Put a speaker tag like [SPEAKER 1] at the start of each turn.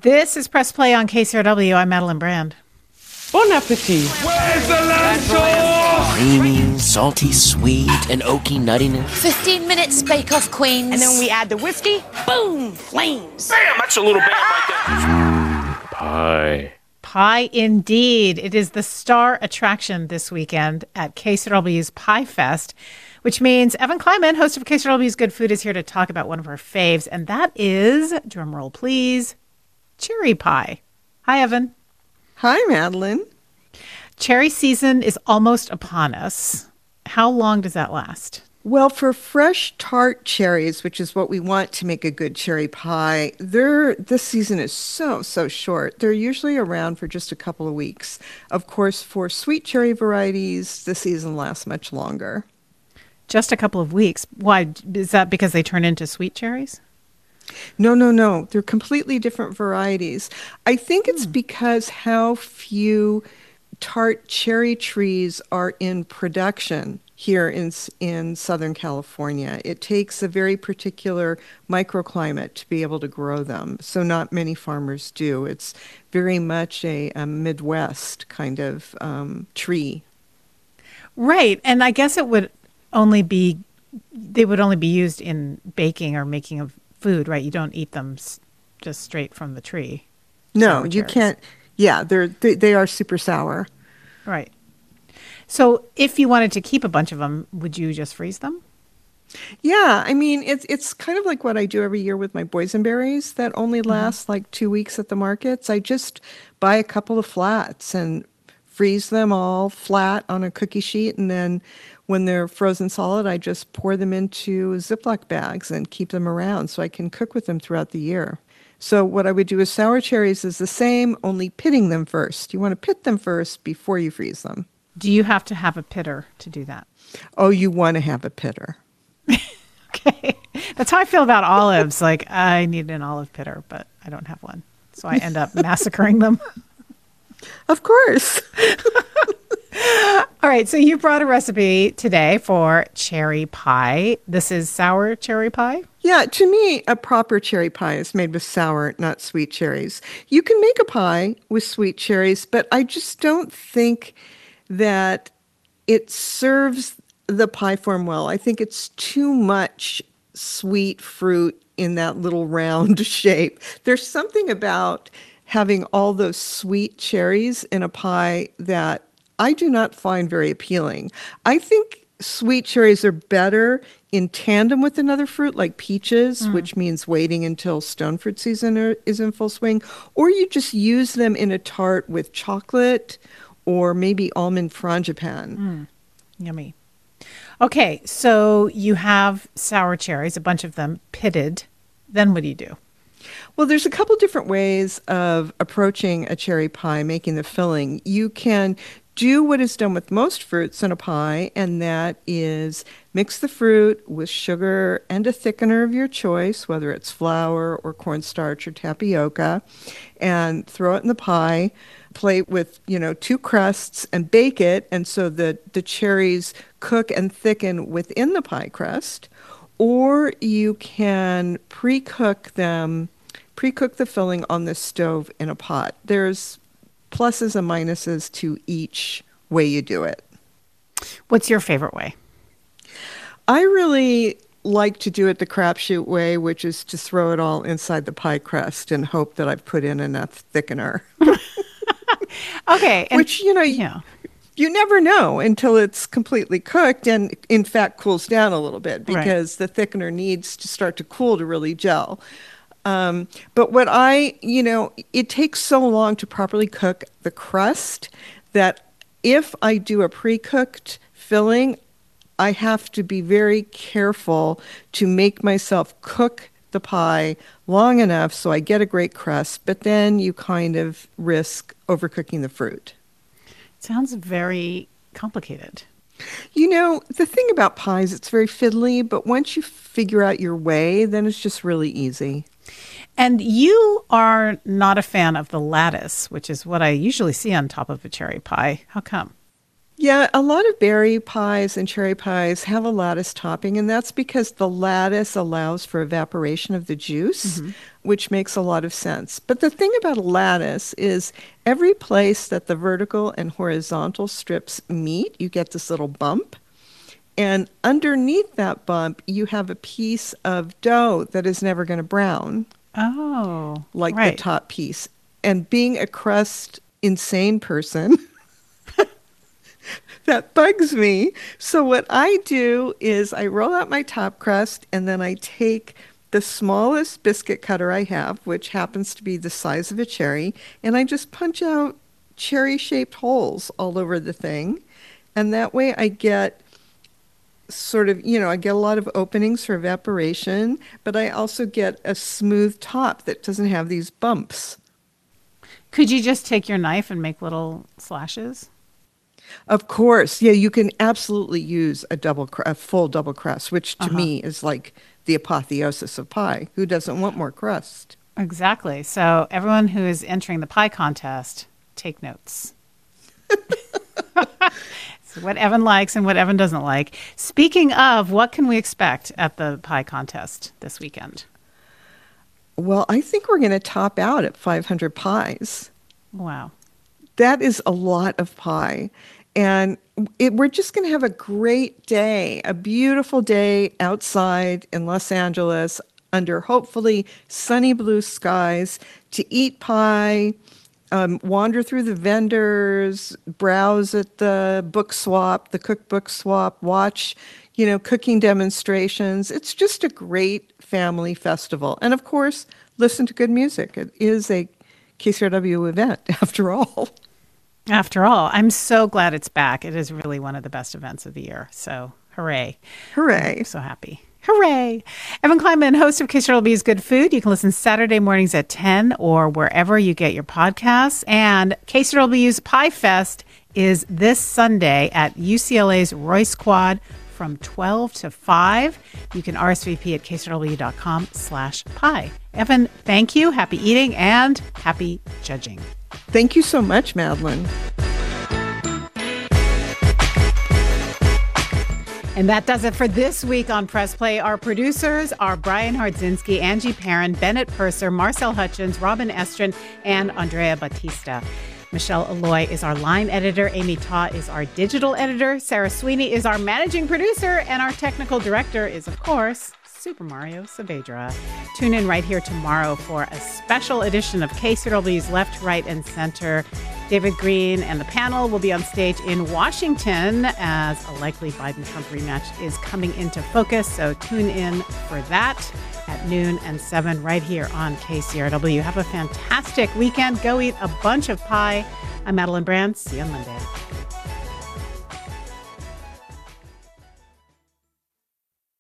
[SPEAKER 1] This is Press Play on KCRW. I'm Madeline Brand.
[SPEAKER 2] Bon appetit.
[SPEAKER 3] Where's the lamb sauce?
[SPEAKER 4] Creamy, salty, sweet, and oaky nuttiness.
[SPEAKER 5] 15 minutes bake-off, queens.
[SPEAKER 2] And then when we add the whiskey, boom, flames.
[SPEAKER 3] Damn, that's a little bad right there.
[SPEAKER 6] Pie.
[SPEAKER 1] Pie indeed. It is the star attraction this weekend at KCRW's Pie Fest, which means Evan Kleiman, host of KCRW's Good Food, is here to talk about one of her faves, and that is, drumroll please, cherry pie. Hi, Evan.
[SPEAKER 7] Hi, Madeline.
[SPEAKER 1] Cherry season is almost upon us. How long does that last?
[SPEAKER 7] Well, for fresh tart cherries, which is what we want to make a good cherry pie, this season is so short. They're usually around for just a couple of weeks. Of course, for sweet cherry varieties, the season lasts much longer.
[SPEAKER 1] Just a couple of weeks. Why? Is that because they turn into sweet cherries?
[SPEAKER 7] No. They're completely different varieties. I think it's because how few tart cherry trees are in production here in Southern California. It takes a very particular microclimate to be able to grow them. So not many farmers do. It's very much a Midwest kind of tree.
[SPEAKER 1] Right. And I guess they would only be used in baking or making of food, right? You don't eat them just straight from the tree.
[SPEAKER 7] No, you can't. Yeah, they are super sour.
[SPEAKER 1] Right. So if you wanted to keep a bunch of them, would you just freeze them?
[SPEAKER 7] Yeah, I mean, it's kind of like what I do every year with my boysenberries that only last like 2 weeks at the markets. I just buy a couple of flats and freeze them all flat on a cookie sheet, and then when they're frozen solid, I just pour them into Ziploc bags and keep them around so I can cook with them throughout the year. So what I would do with sour cherries is the same, only pitting them first. You want to pit them first before you freeze them.
[SPEAKER 1] Do you have to have a pitter to do that?
[SPEAKER 7] Oh, you want to have a pitter.
[SPEAKER 1] Okay. That's how I feel about olives. Like, I need an olive pitter, but I don't have one. So I end up massacring them.
[SPEAKER 7] Of course.
[SPEAKER 1] All right. So you brought a recipe today for cherry pie. This is sour cherry pie?
[SPEAKER 7] Yeah, to me, a proper cherry pie is made with sour, not sweet cherries. You can make a pie with sweet cherries, but I just don't think that it serves the pie form well. I think it's too much sweet fruit in that little round shape. There's something about having all those sweet cherries in a pie that I do not find very appealing. I think sweet cherries are better in tandem with another fruit like peaches, which means waiting until stone fruit season is in full swing, or you just use them in a tart with chocolate or maybe almond frangipan.
[SPEAKER 1] Yummy. Okay, so you have sour cherries, a bunch of them pitted. Then what do you do?
[SPEAKER 7] Well, there's a couple different ways of approaching a cherry pie, making the filling. You can do what is done with most fruits in a pie, and that is mix the fruit with sugar and a thickener of your choice, whether it's flour or cornstarch or tapioca, and throw it in the pie. Plate with, 2 crusts and bake it, and so the cherries cook and thicken within the pie crust. Or you can pre-cook the filling on the stove in a pot. There's pluses and minuses to each way you do it.
[SPEAKER 1] What's your favorite way?
[SPEAKER 7] I really like to do it the crapshoot way, which is to throw it all inside the pie crust and hope that I've put in enough thickener.
[SPEAKER 1] Okay.
[SPEAKER 7] Which, you never know until it's completely cooked and, in fact, cools down a little bit because the thickener needs to start to cool to really gel. But it takes so long to properly cook the crust that if I do a pre-cooked filling, I have to be very careful to make myself cook the pie long enough so I get a great crust, but then you kind of risk overcooking the fruit.
[SPEAKER 1] Sounds very complicated.
[SPEAKER 7] The thing about pies, it's very fiddly, but once you figure out your way, then it's just really easy.
[SPEAKER 1] And you are not a fan of the lattice, which is what I usually see on top of a cherry pie. How come?
[SPEAKER 7] Yeah, a lot of berry pies and cherry pies have a lattice topping, and that's because the lattice allows for evaporation of the juice, which makes a lot of sense. But the thing about a lattice is every place that the vertical and horizontal strips meet, you get this little bump. And underneath that bump, you have a piece of dough that is never going to brown.
[SPEAKER 1] Oh,
[SPEAKER 7] like
[SPEAKER 1] right.
[SPEAKER 7] the top piece. And being a crust insane person, that bugs me. So what I do is I roll out my top crust and then I take the smallest biscuit cutter I have, which happens to be the size of a cherry, and I just punch out cherry-shaped holes all over the thing. And that way I get sort of, I get a lot of openings for evaporation, but I also get a smooth top that doesn't have these bumps.
[SPEAKER 1] Could you just take your knife and make little slashes?
[SPEAKER 7] Of course. Yeah, you can absolutely use a full double crust, which to me is like the apotheosis of pie. Who doesn't want more crust?
[SPEAKER 1] Exactly. So everyone who is entering the pie contest, take notes. So what Evan likes and what Evan doesn't like. Speaking of, what can we expect at the pie contest this weekend?
[SPEAKER 7] Well, I think we're going to top out at 500 pies.
[SPEAKER 1] Wow.
[SPEAKER 7] That is a lot of pie. And we're just going to have a great day, a beautiful day outside in Los Angeles under hopefully sunny blue skies to eat pie, wander through the vendors, browse at the book swap, the cookbook swap, watch, cooking demonstrations. It's just a great family festival. And of course, listen to good music. It is a KCRW event after all.
[SPEAKER 1] After all, I'm so glad it's back. It is really one of the best events of the year. So hooray.
[SPEAKER 7] Hooray.
[SPEAKER 1] I'm so happy. Hooray. Evan Kleinman, host of KCRW's Good Food. You can listen Saturday mornings at 10 or wherever you get your podcasts. And KCRW's Pie Fest is this Sunday at UCLA's Royce Quad from 12 to 5. You can RSVP at kcrw.com/pie. Evan, thank you. Happy eating and happy judging.
[SPEAKER 7] Thank you so much, Madeline.
[SPEAKER 1] And that does it for this week on Press Play. Our producers are Brian Hardzinski, Angie Perrin, Bennett Purser, Marcel Hutchins, Robin Estrin, and Andrea Batista. Michelle Alloy is our line editor. Amy Taw is our digital editor. Sarah Sweeney is our managing producer. And our technical director is, of course, Super Mario Saavedra. Tune in right here tomorrow for a special edition of KCRW's Left, Right, and Center. David Green and the panel will be on stage in Washington as a likely Biden-Trump rematch is coming into focus. So tune in for that at noon and 7 right here on KCRW. Have a fantastic weekend. Go eat a bunch of pie. I'm Madeline Brand. See you on Monday.